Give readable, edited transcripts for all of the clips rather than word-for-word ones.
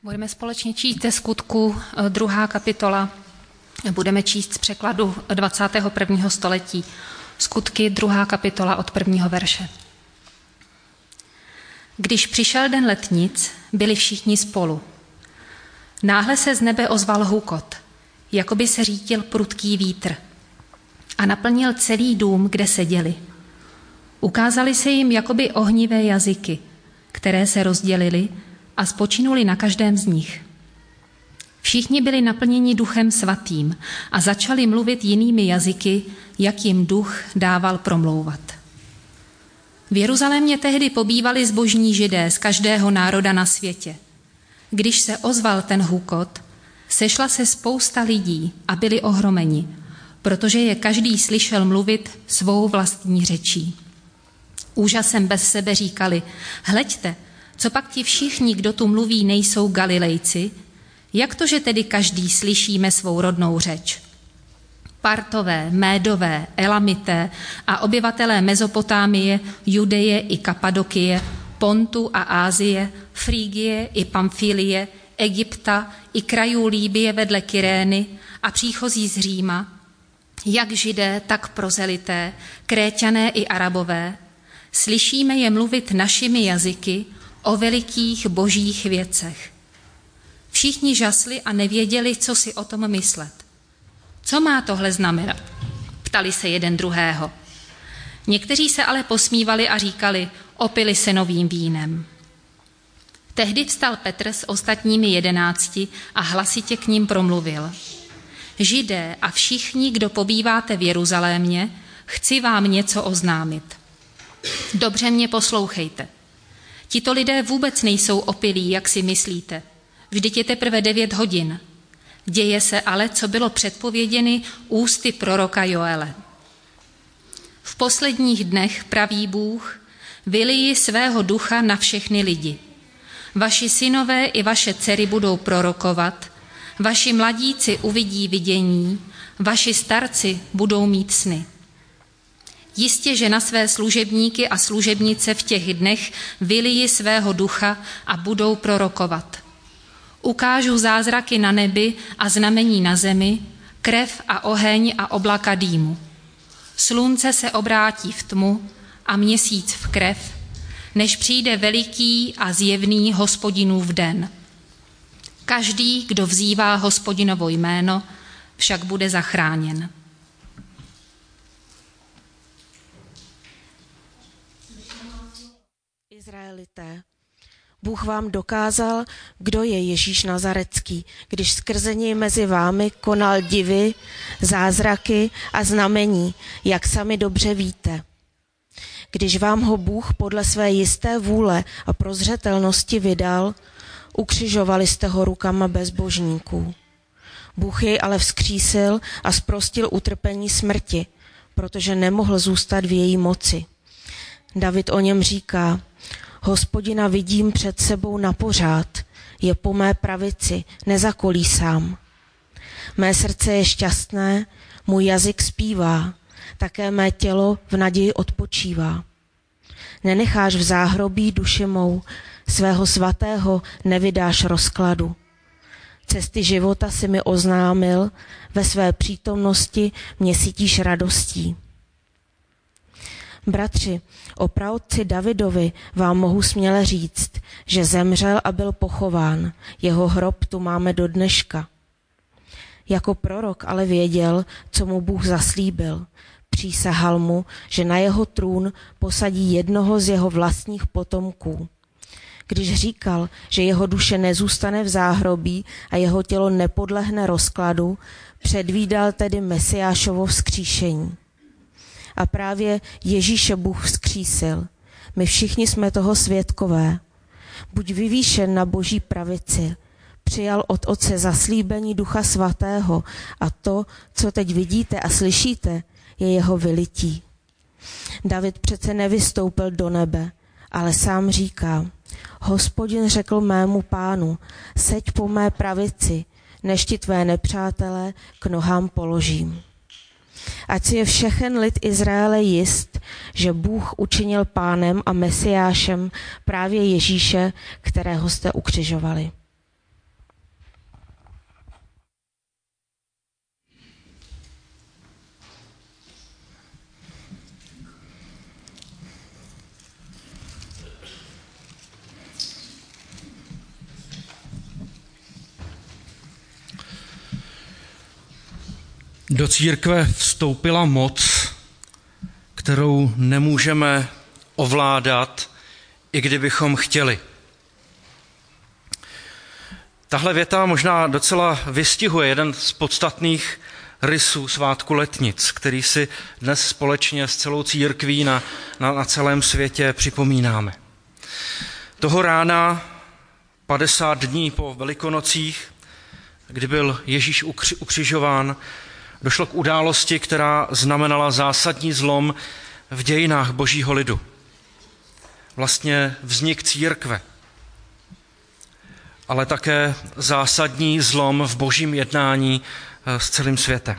Budeme společně číst ze Skutků 2. kapitola. Budeme číst z překladu 21. století. Skutky 2. kapitola od 1. verše. Když přišel den letnic, byli všichni spolu. Náhle se z nebe ozval hukot, jako by se řítil prudký vítr, a naplnil celý dům, kde seděli. Ukázaly se jim jakoby ohnivé jazyky, které se rozdělily a spočinuli na každém z nich. Všichni byli naplněni Duchem Svatým a začali mluvit jinými jazyky, jak jim Duch dával promlouvat. V Jeruzalémě tehdy pobývali zbožní Židé z každého národa na světě. Když se ozval ten hukot, sešla se spousta lidí a byli ohromeni, protože je každý slyšel mluvit svou vlastní řečí. Úžasem bez sebe říkali: hleďte, co pak ti všichni, kdo tu mluví, nejsou Galilejci? Jak to, že tedy každý slyšíme svou rodnou řeč? Partové, Médové, Elamité a obyvatelé Mezopotámie, Judeje i Kapadokie, Pontu a Ázie, Frígie i Pamfílie, Egypta i krajů Líbie vedle Kyrény a příchozí z Říma, jak Židé, tak prozelité, Kréťané i Arabové, slyšíme je mluvit našimi jazyky o velikých božích věcech. Všichni žasli a nevěděli, co si o tom myslet. Co má tohle znamenat? Ptali se jeden druhého. Někteří se ale posmívali a říkali: opili se novým vínem. Tehdy vstal Petr s ostatními 11 a hlasitě k ním promluvil: Židé a všichni, kdo pobýváte v Jeruzalémě, chci vám něco oznámit. Dobře mě poslouchejte. Tito lidé vůbec nejsou opilí, jak si myslíte. Vždyť je teprve 9 hodin. Děje se ale, co bylo předpověděny ústy proroka Joele. V posledních dnech, praví Bůh, vyliji svého ducha na všechny lidi. Vaši synové i vaše dcery budou prorokovat, vaši mladíci uvidí vidění, vaši starci budou mít sny. Jistě, že na své služebníky a služebnice v těch dnech vyliji svého ducha a budou prorokovat. Ukážu zázraky na nebi a znamení na zemi, krev a oheň a oblaka dýmu. Slunce se obrátí v tmu a měsíc v krev, než přijde veliký a zjevný Hospodinův den. Každý, kdo vzývá Hospodinovo jméno, však bude zachráněn. Izraelité, Bůh vám dokázal, kdo je Ježíš Nazarecký, když skrze něj mezi vámi konal divy, zázraky a znamení, jak sami dobře víte. Když vám ho Bůh podle své jisté vůle a prozřetelnosti vydal, ukřižovali jste ho rukama bezbožníků. Bůh jej ale vzkřísil a zprostil utrpení smrti, protože nemohl zůstat v její moci. David o něm říká: Hospodina vidím před sebou napořád, je po mé pravici, nezakolísám. Mé srdce je šťastné, můj jazyk zpívá, také mé tělo v naději odpočívá. Nenecháš v záhrobí duši mou, svého svatého nevydáš rozkladu. Cesty života si mi oznámil, ve své přítomnosti mě sytíš radostí. Bratři, o praotci Davidovi vám mohu směle říct, že zemřel a byl pochován, jeho hrob tu máme do dneška. Jako prorok ale věděl, co mu Bůh zaslíbil. Přísahal mu, že na jeho trůn posadí jednoho z jeho vlastních potomků. Když říkal, že jeho duše nezůstane v záhrobí a jeho tělo nepodlehne rozkladu, předvídal tedy Mesiášovo vzkříšení. A právě Ježíše Bůh vzkřísil. My všichni jsme toho svědkové. Buď vyvýšen na Boží pravici, přijal od Otce zaslíbení Ducha Svatého a to, co teď vidíte a slyšíte, je jeho vylití. David přece nevystoupil do nebe, ale sám říká: Hospodin řekl mému pánu, seď po mé pravici, než ti tvé nepřátelé k nohám položím. Ať si je všechen lid Izraele jist, že Bůh učinil pánem a Mesiášem právě Ježíše, kterého jste ukřižovali. Do církve vstoupila moc, kterou nemůžeme ovládat, i kdybychom chtěli. Tahle věta možná docela vystihuje jeden z podstatných rysů svátku Letnic, který si dnes společně s celou církví na celém světě připomínáme. Toho rána, 50 dní po Velikonocích, kdy byl Ježíš ukřižován, došlo k události, která znamenala zásadní zlom v dějinách božího lidu. Vlastně vznik církve, ale také zásadní zlom v božím jednání s celým světem.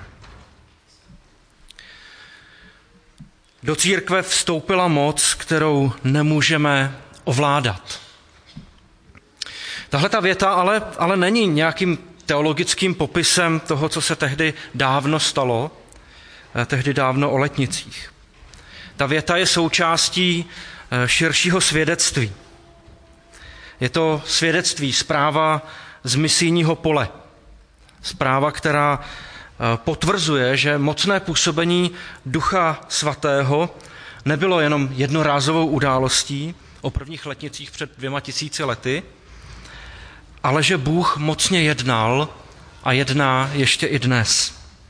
Do církve vstoupila moc, kterou nemůžeme ovládat. Tahle ta věta ale není nějakým teologickým popisem toho, co se tehdy dávno stalo, tehdy dávno o Letnicích. Ta věta je součástí širšího svědectví. Je to svědectví, zpráva z misijního pole. Zpráva, která potvrzuje, že mocné působení Ducha Svatého nebylo jenom jednorázovou událostí o prvních letnicích před 2000 lety, ale že Bůh mocně jednal a jedná ještě i dnes.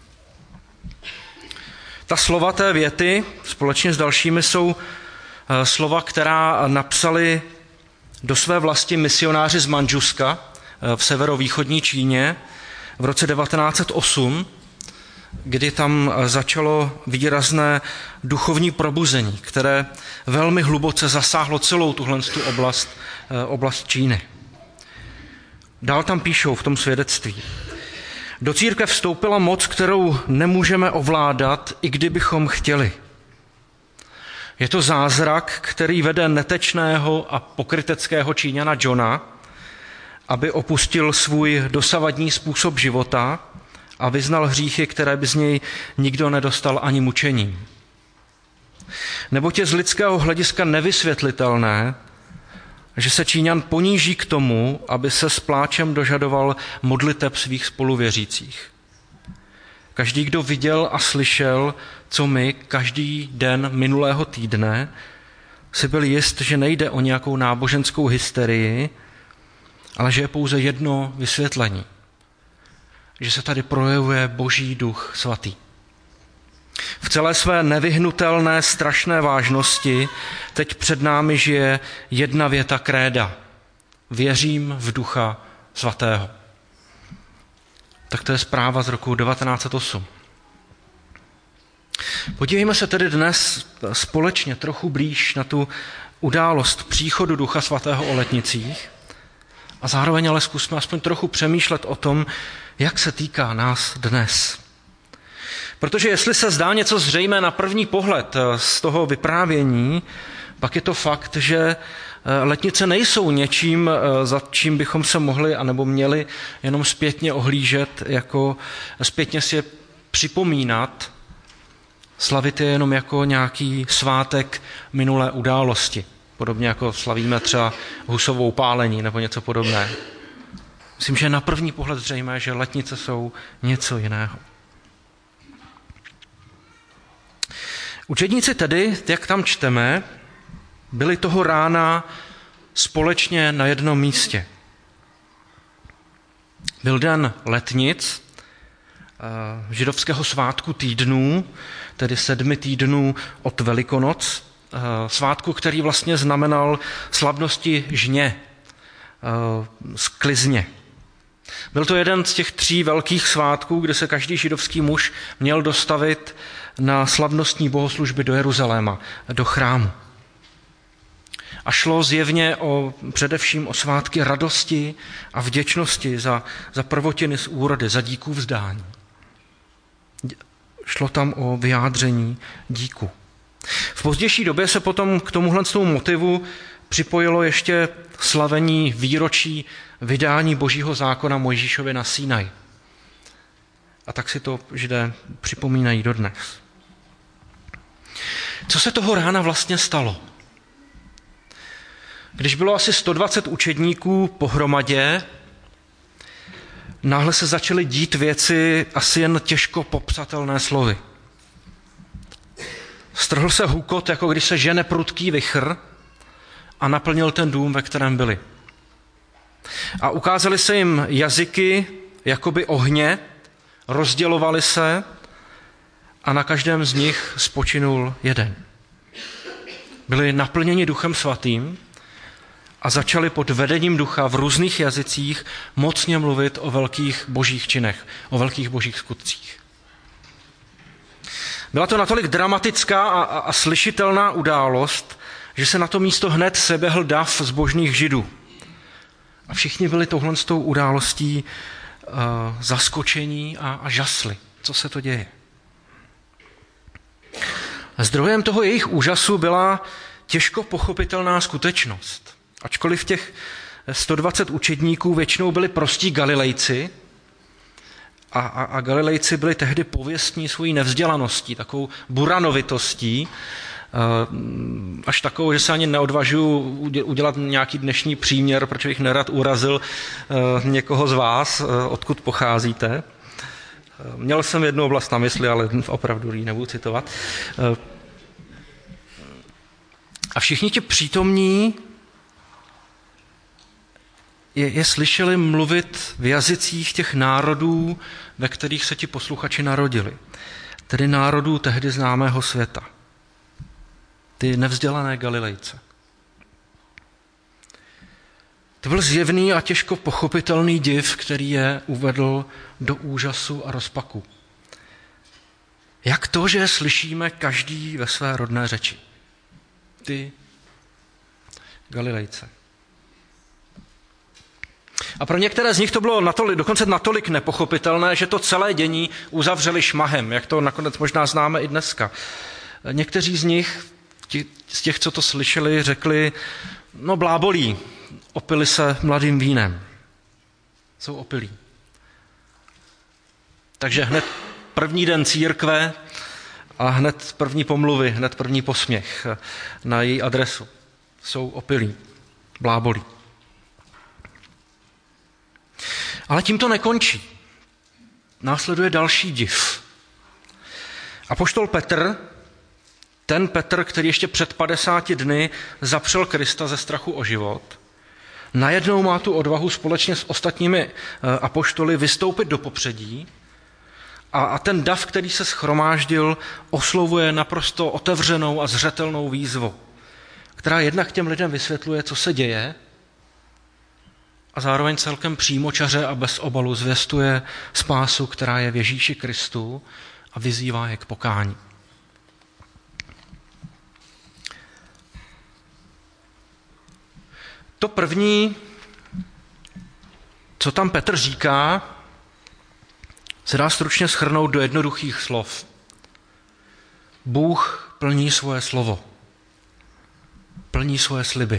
Ta slova té věty společně s dalšími jsou slova, která napsali do své vlasti misionáři z Mandžuska v severovýchodní Číně v roce 1908, kdy tam začalo výrazné duchovní probuzení, které velmi hluboce zasáhlo celou tuhle oblast Číny. Dál tam píšou v tom svědectví. Do církve vstoupila moc, kterou nemůžeme ovládat, i kdybychom chtěli. Je to zázrak, který vede netečného a pokryteckého Číňana Johna, aby opustil svůj dosavadní způsob života a vyznal hříchy, které by z něj nikdo nedostal ani mučením. Neboť je z lidského hlediska nevysvětlitelné, že se Číňan poníží k tomu, aby se s pláčem dožadoval modliteb svých spoluvěřících. Každý, kdo viděl a slyšel, co my každý den minulého týdne, si byl jist, že nejde o nějakou náboženskou hysterii, ale že je pouze jedno vysvětlení. Že se tady projevuje Boží Duch Svatý. V celé své nevyhnutelné, strašné vážnosti teď před námi žije jedna věta kréda. Věřím v Ducha Svatého. Tak to je zpráva z roku 1908. Podívejme se tedy dnes společně trochu blíž na tu událost příchodu Ducha Svatého o Letnicích a zároveň ale zkusme aspoň trochu přemýšlet o tom, jak se týká nás dnes. Protože jestli se zdá něco zřejmé na první pohled z toho vyprávění, pak je to fakt, že letnice nejsou něčím, za čím bychom se mohli anebo měli jenom zpětně ohlížet, jako zpětně si je připomínat, slavit je jenom jako nějaký svátek minulé události. Podobně jako slavíme třeba Husovou pálení nebo něco podobného. Myslím, že je na první pohled zřejmé, že letnice jsou něco jiného. Učedníci tedy, jak tam čteme, byli toho rána společně na jednom místě. Byl den Letnic, židovského svátku týdnů, tedy 7 týdnů od Velikonoc, svátku, který vlastně znamenal slavnosti žně, sklizně. Byl to jeden z těch 3 velkých svátků, kde se každý židovský muž měl dostavit na slavnostní bohoslužby do Jeruzaléma, do chrámu. A šlo zjevně především o svátky radosti a vděčnosti za prvotiny z úrody, za díků vzdání. Šlo tam o vyjádření díku. V pozdější době se potom k tomuhle motivu připojilo ještě slavení výročí vydání Božího zákona Mojžíšovi na Sinaj. A tak si to Židé připomínají dodnes. Co se toho rána vlastně stalo? Když bylo asi 120 učedníků pohromadě, náhle se začaly dít věci asi jen těžko popsatelné slovy. Strhl se hukot, jako když se žene prudký vichr, a naplnil ten dům, ve kterém byli. A ukázaly se jim jazyky jakoby ohně, rozdělovaly se a na každém z nich spočinul jeden. Byli naplněni Duchem Svatým a začali pod vedením Ducha v různých jazycích mocně mluvit o velkých božích činech, o velkých božích skutcích. Byla to natolik dramatická a slyšitelná událost, že se na to místo hned seběhl dav zbožných Židů. A všichni byli touhle s tou událostí zaskočení a žasli. Co se to děje? Zdrojem toho jejich úžasu byla těžko pochopitelná skutečnost. Ačkoliv těch 120 učedníků většinou byli prostí Galilejci, a Galilejci byli tehdy pověstní svojí nevzdělaností, takovou buranovitostí, až takovou, že se ani neodvažuji udělat nějaký dnešní příměr, protože bych nerad urazil někoho z vás, odkud pocházíte. Měl jsem jednu oblast na mysli, ale opravdu ji nebudu citovat. A všichni ti přítomní je slyšeli mluvit v jazycích těch národů, ve kterých se ti posluchači narodili. Tedy národů tehdy známého světa. Ty nevzdělané Galilejce. To byl zjevný a těžko pochopitelný div, který je uvedl do úžasu a rozpaku. Jak to, že slyšíme každý ve své rodné řeči? Ty Galilejce. A pro některé z nich to bylo dokonce natolik nepochopitelné, že to celé dění uzavřeli šmahem, jak to nakonec možná známe i dneska. Někteří z nich, z těch, co to slyšeli, řekli, no blábolí, opili se mladým vínem. Jsou opilí. Takže hned první den církve a hned první pomluvy, hned první posměch na její adresu. Jsou opilí, blábolí. Ale tím to nekončí. Následuje další div. Apoštol Petr, ten Petr, který ještě před 50 dny zapřel Krista ze strachu o život, najednou má tu odvahu společně s ostatními apoštoly vystoupit do popředí a ten dav, který se shromáždil, oslovuje naprosto otevřenou a zřetelnou výzvu, která jednak těm lidem vysvětluje, co se děje, a zároveň celkem přímočaře a bez obalu zvěstuje spásu, která je v Ježíši Kristu, a vyzývá je k pokání. To první, co tam Petr říká, se dá stručně shrnout do jednoduchých slov. Bůh plní svoje slovo. Plní svoje sliby.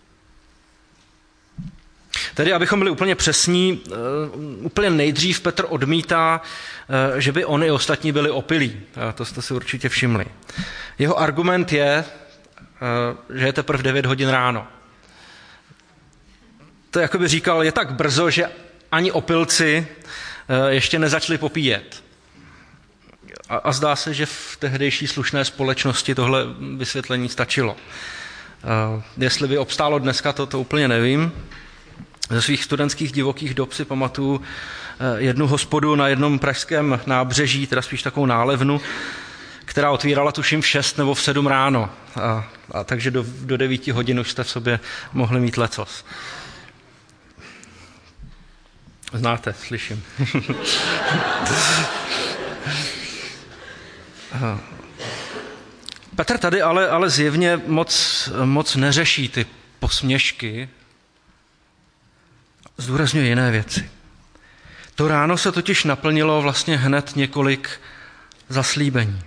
Tedy, abychom byli úplně přesní, úplně nejdřív Petr odmítá, že by on i ostatní byli opilí. To jste si určitě všimli. Jeho argument je, že je teprve 9 hodin ráno. To jako by říkal, je tak brzo, že ani opilci ještě nezačali popíjet. A zdá se, že v tehdejší slušné společnosti tohle vysvětlení stačilo. Jestli by obstálo dneska, to úplně nevím. Ze svých studentských divokých dob si pamatuju jednu hospodu na jednom pražském nábřeží, teda spíš takovou nálevnu, která otvírala tuším v 6 nebo v 7 ráno. A takže do 9 hodin už jste v sobě mohli mít lecos. Znáte, slyším. Petr tady ale zjevně moc neřeší ty posměšky, zdůrazňuje jiné věci. To ráno se totiž naplnilo vlastně hned několik zaslíbení.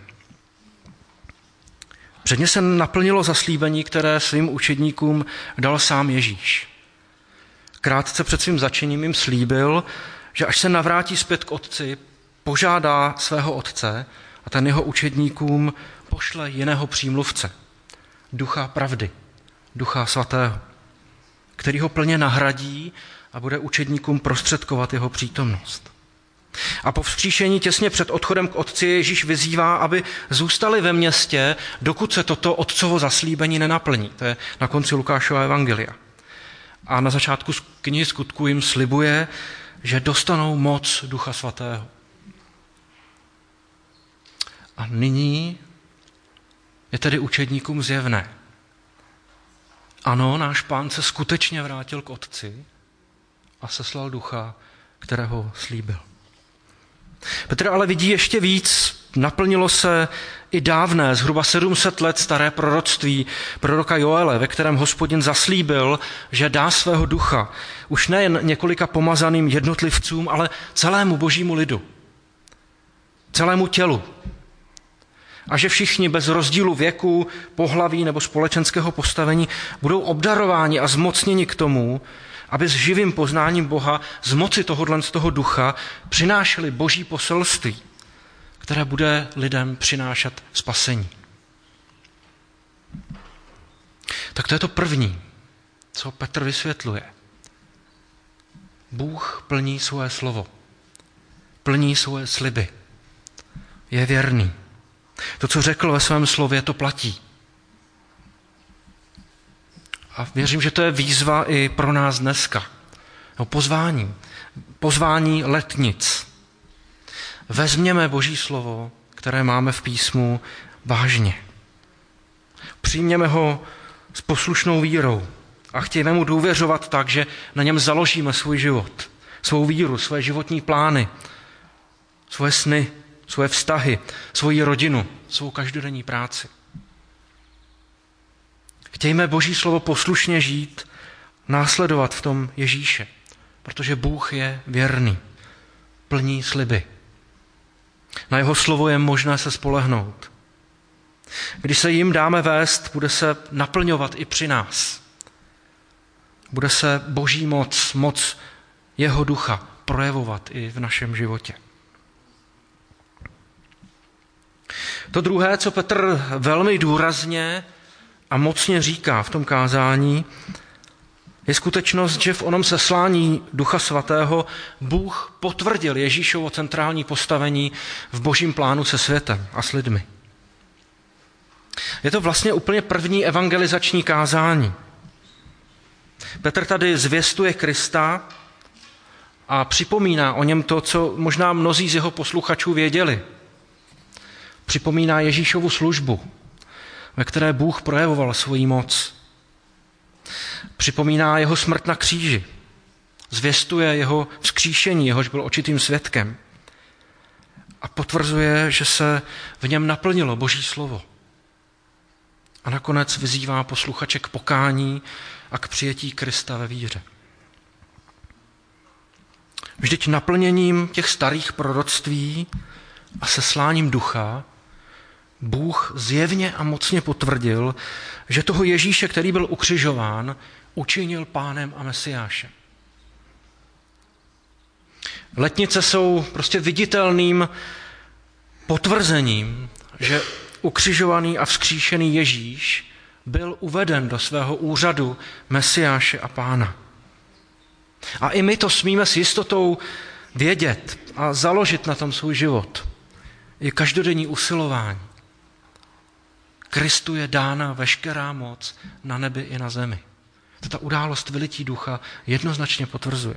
Předně se naplnilo zaslíbení, které svým učedníkům dal sám Ježíš. Krátce před svým začením jim slíbil, že až se navrátí zpět k otci, požádá svého otce a ten jeho učedníkům pošle jiného přímluvce, Ducha pravdy, Ducha Svatého, který ho plně nahradí a bude učedníkům prostředkovat jeho přítomnost. A po vzkříšení těsně před odchodem k Otci Ježíš vyzývá, aby zůstali ve městě, dokud se toto Otcovo zaslíbení nenaplní. To je na konci Lukášova evangelia. A na začátku knihy Skutků jim slibuje, že dostanou moc Ducha Svatého. A nyní je tedy učedníkům zjevné. Ano, náš Pán se skutečně vrátil k Otci a seslal Ducha, kterého slíbil. Petr ale vidí ještě víc. Naplnilo se i dávné, zhruba 700 let staré proroctví proroka Joele, ve kterém Hospodin zaslíbil, že dá svého ducha už nejen několika pomazaným jednotlivcům, ale celému božímu lidu, celému tělu. A že všichni bez rozdílu věku, pohlaví nebo společenského postavení budou obdarováni a zmocněni k tomu, aby s živým poznáním Boha z moci z toho ducha přinášeli boží poselství, které bude lidem přinášet spasení. Tak to je to první, co Petr vysvětluje. Bůh plní svoje slovo, plní svoje sliby, je věrný. To, co řekl ve svém slově, to platí. A věřím, že to je výzva i pro nás dneska. Pozvání letnic. Vezměme Boží slovo, které máme v písmu, vážně. Přijměme ho s poslušnou vírou a chtějme mu důvěřovat tak, že na něm založíme svůj život, svou víru, své životní plány, svoje sny, svoje vztahy, svoji rodinu, svou každodenní práci. Chtějme Boží slovo poslušně žít, následovat v tom Ježíše, protože Bůh je věrný, plní sliby. Na jeho slovo je možné se spolehnout. Když se jim dáme vést, bude se naplňovat i při nás. Bude se Boží moc jeho ducha projevovat i v našem životě. To druhé, co Petr velmi důrazně a mocně říká v tom kázání, je skutečnost, že v onom seslání Ducha Svatého Bůh potvrdil Ježíšovo centrální postavení v božím plánu se světem a s lidmi. Je to vlastně úplně první evangelizační kázání. Petr tady zvěstuje Krista a připomíná o něm to, co možná mnozí z jeho posluchačů věděli. Připomíná Ježíšovu službu, ve které Bůh projevoval svoji moc. Připomíná jeho smrt na kříži. Zvěstuje jeho vzkříšení, jehož byl očitým svědkem. A potvrzuje, že se v něm naplnilo Boží slovo. A nakonec vyzývá posluchače k pokání a k přijetí Krista ve víře. Vždyť naplněním těch starých proroctví a sesláním ducha Bůh zjevně a mocně potvrdil, že toho Ježíše, který byl ukřižován, učinil pánem a mesiášem. Letnice jsou prostě viditelným potvrzením, že ukřižovaný a vzkříšený Ježíš byl uveden do svého úřadu mesiáše a pána. A i my to smíme s jistotou vědět a založit na tom svůj život. Je každodenní usilování. Kristu je dána veškerá moc na nebi i na zemi. Ta událost vylití ducha jednoznačně potvrzuje.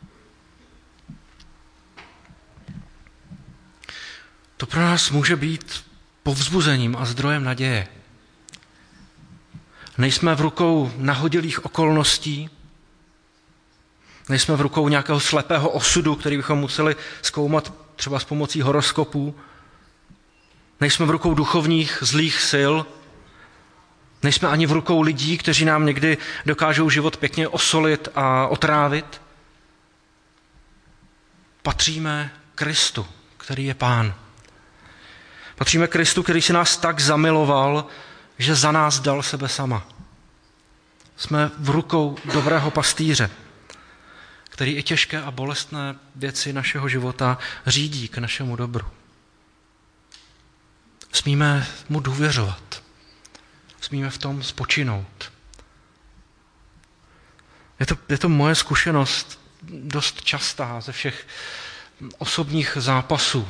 To pro nás může být povzbuzením a zdrojem naděje. Nejsme v rukou nahodilých okolností, nejsme v rukou nějakého slepého osudu, který bychom museli zkoumat třeba s pomocí horoskopů. Nejsme v rukou duchovních zlých sil, nejsme ani v rukou lidí, kteří nám někdy dokážou život pěkně osolit a otrávit. Patříme Kristu, který je Pán. Patříme Kristu, který si nás tak zamiloval, že za nás dal sebe sama. Jsme v rukou dobrého pastýře, který i těžké a bolestné věci našeho života řídí k našemu dobru. Smíme mu důvěřovat. Smíme v tom spočinout. Je to moje zkušenost dost častá ze všech osobních zápasů,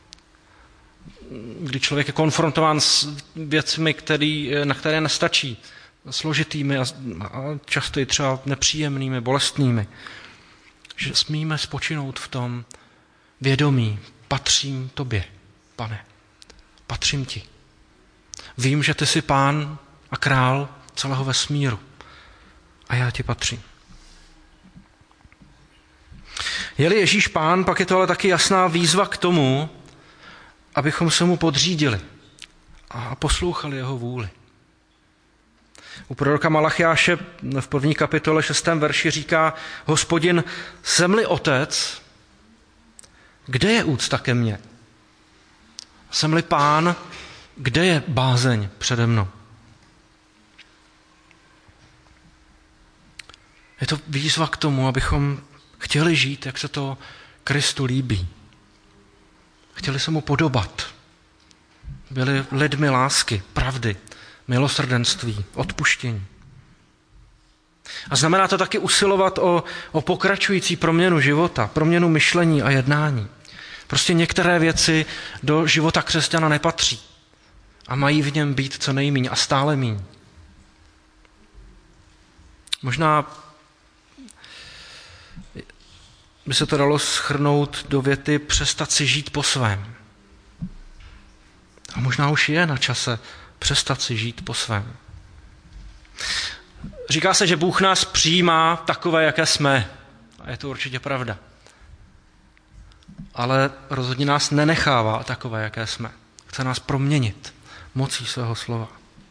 kdy člověk je konfrontován s věcmi, na které nestačí, složitými a často i třeba nepříjemnými, bolestnými. Že smíme spočinout v tom vědomí, patřím tobě, Pane, patřím ti. Vím, že ty jsi pán a král celého vesmíru a já ti patřím. Je-li Ježíš pán, pak je to ale taky jasná výzva k tomu, abychom se mu podřídili a poslouchali jeho vůli. U proroka Malachiáše v 1. kapitole 6. verši říká: Hospodin, jsem-li otec, kde je úcta ke mně? Jsem-li pán, kde je bázeň přede mnou? Je to výzva k tomu, abychom chtěli žít, jak se to Kristu líbí. Chtěli se mu podobat. Byli lidmi lásky, pravdy, milosrdenství, odpuštění. A znamená to taky usilovat o pokračující proměnu života, proměnu myšlení a jednání. Prostě některé věci do života křesťana nepatří a mají v něm být co nejmíň a stále míň. Možná by se to dalo shrnout do věty přestat si žít po svém. A možná už je na čase přestat si žít po svém. Říká se, že Bůh nás přijímá takové, jaké jsme. A je to určitě pravda. Ale rozhodně nás nenechává takové, jaké jsme. Chce nás proměnit mocí svého slova.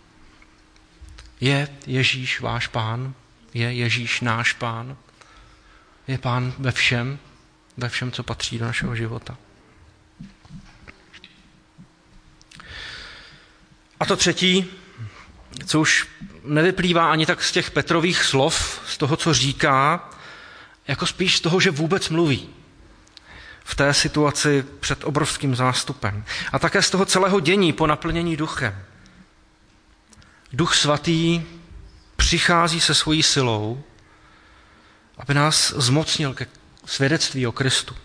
Je Ježíš váš pán? Je Ježíš náš pán? Je pán ve všem, co patří do našeho života. A to třetí, co už nevyplývá ani tak z těch Petrových slov, z toho, co říká, jako spíš z toho, že vůbec mluví v té situaci před obrovským zástupem. A také z toho celého dění po naplnění duchem. Duch svatý přichází se svojí silou, aby nás zmocnil ke svědectví o Kristu.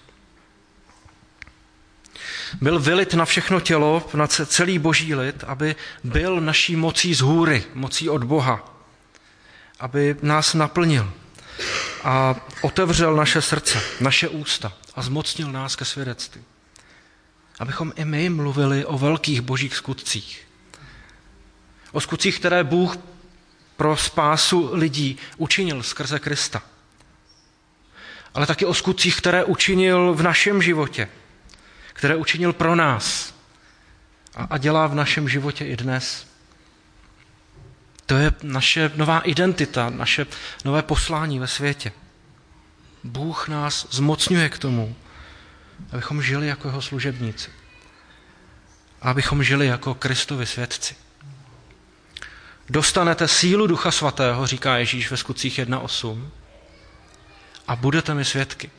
Byl vylit na všechno tělo, na celý boží lid, aby byl naší mocí z hůry, mocí od Boha, aby nás naplnil a otevřel naše srdce, naše ústa a zmocnil nás ke svědectví. Abychom i my mluvili o velkých božích skutcích. O skutcích, které Bůh pro spásu lidí učinil skrze Krista. Ale taky o skutcích, které učinil v našem životě, které učinil pro nás a dělá v našem životě i dnes. To je naše nová identita, naše nové poslání ve světě. Bůh nás zmocňuje k tomu, abychom žili jako jeho služebníci. A abychom žili jako Kristovi svědci. Dostanete sílu Ducha Svatého, říká Ježíš ve Skutcích 1.8, a budete mi svědky.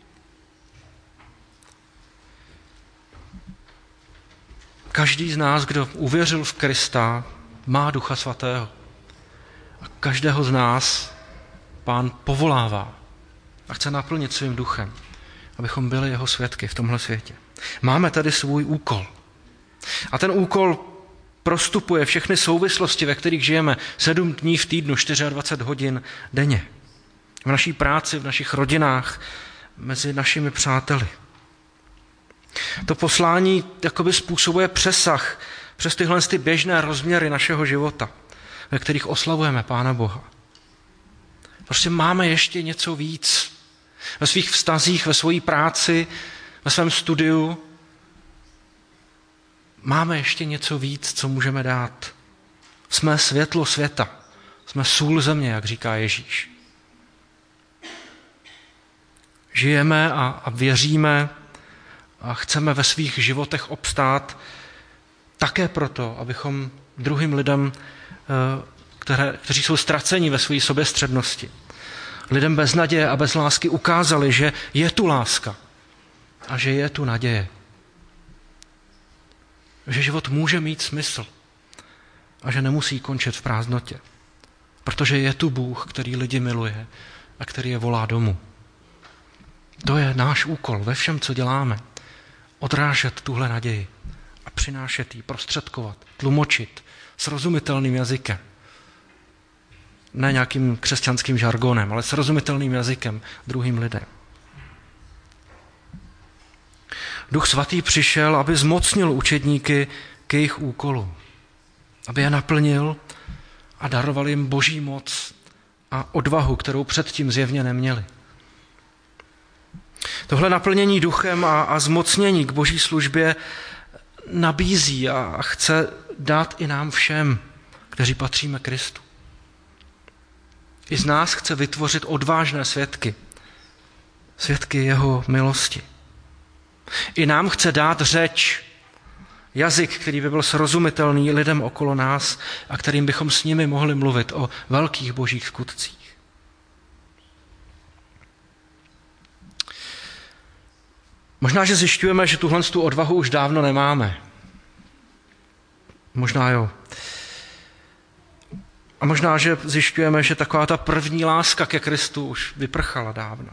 Každý z nás, kdo uvěřil v Krista, má Ducha Svatého. A každého z nás Pán povolává a chce naplnit svým duchem, abychom byli jeho svědky v tomhle světě. Máme tady svůj úkol. A ten úkol prostupuje všechny souvislosti, ve kterých žijeme 7 dní v týdnu, 24 hodin denně. V naší práci, v našich rodinách, mezi našimi přáteli. To poslání jakoby způsobuje přesah přes tyhle běžné rozměry našeho života, ve kterých oslavujeme Pána Boha. Prostě máme ještě něco víc. Ve svých vztazích, ve své práci, ve svém studiu. Máme ještě něco víc, co můžeme dát. Jsme světlo světa. Jsme sůl země, jak říká Ježíš. Žijeme a věříme a chceme ve svých životech obstát také proto, abychom druhým lidem, kteří jsou ztraceni ve své soběstřednosti, lidem bez naděje a bez lásky ukázali, že je tu láska a že je tu naděje. Že život může mít smysl a že nemusí končit v prázdnotě. Protože je tu Bůh, který lidi miluje a který je volá domů. To je náš úkol ve všem, co děláme. Odrážet tuhle naději a přinášet ji, prostředkovat, tlumočit srozumitelným jazykem. Ne nějakým křesťanským žargonem, ale srozumitelným jazykem druhým lidem. Duch Svatý přišel, aby zmocnil učedníky k jejich úkolu. Aby je naplnil a daroval jim boží moc a odvahu, kterou předtím zjevně neměli. Tohle naplnění duchem a zmocnění k boží službě nabízí a chce dát i nám všem, kteří patříme Kristu. I z nás chce vytvořit odvážné svědky. Svědky jeho milosti. I nám chce dát řeč, jazyk, který by byl srozumitelný lidem okolo nás a kterým bychom s nimi mohli mluvit o velkých božích skutcích. Možná, že zjišťujeme, že tuhle tu odvahu už dávno nemáme. Možná jo. A možná, že zjišťujeme, že taková ta první láska ke Kristu už vyprchala dávno.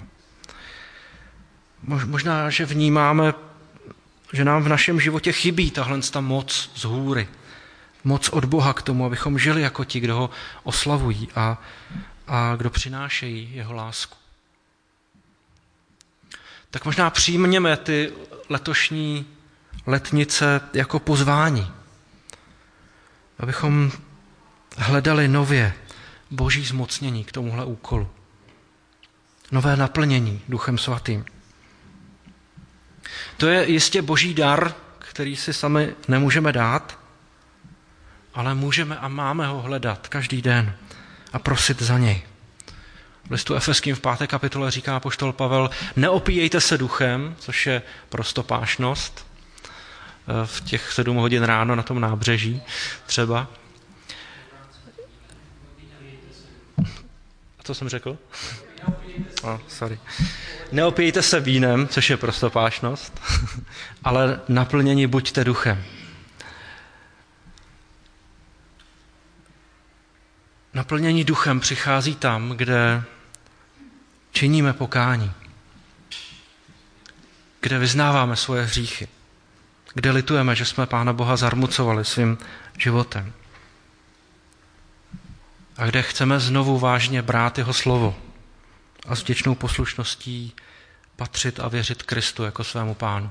Možná, že vnímáme, že nám v našem životě chybí tahle moc z hůry. Moc od Boha k tomu, abychom žili jako ti, kdo ho oslavují a kdo přinášejí jeho lásku. Tak možná přijměme ty letošní letnice jako pozvání, abychom hledali nově boží zmocnění k tomuhle úkolu. Nové naplnění Duchem Svatým. To je jistě boží dar, který si sami nemůžeme dát, ale můžeme a máme ho hledat každý den a prosit za něj. V listu Efeským v 5. kapitole říká apoštol Pavel, neopíjejte se duchem, což je prostopášnost, v těch 7 hodin ráno na tom nábřeží třeba. A co jsem řekl? Neopijte se vínem, což je prostopášnost, ale naplněni buďte duchem. Naplnění duchem přichází tam, kde činíme pokání, kde vyznáváme svoje hříchy, kde litujeme, že jsme Pána Boha zarmucovali svým životem a kde chceme znovu vážně brát jeho slovo a s vděčnou poslušností patřit a věřit Kristu jako svému Pánu.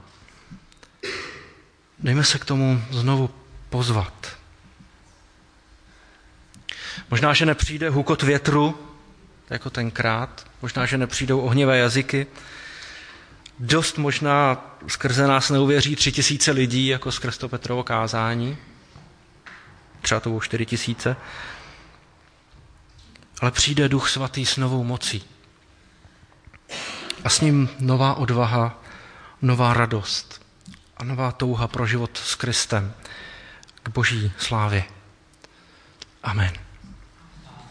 Dejme se k tomu znovu pozvat. Možná, že nepřijde hukot větru, jako tenkrát, možná, že nepřijdou ohnivé jazyky, dost možná skrze nás neuvěří 3000 lidí, jako skrz to Petrovo kázání, třeba to bylo 4000, ale přijde Duch Svatý s novou mocí. A s ním nová odvaha, nová radost a nová touha pro život s Kristem k boží slávě. Amen.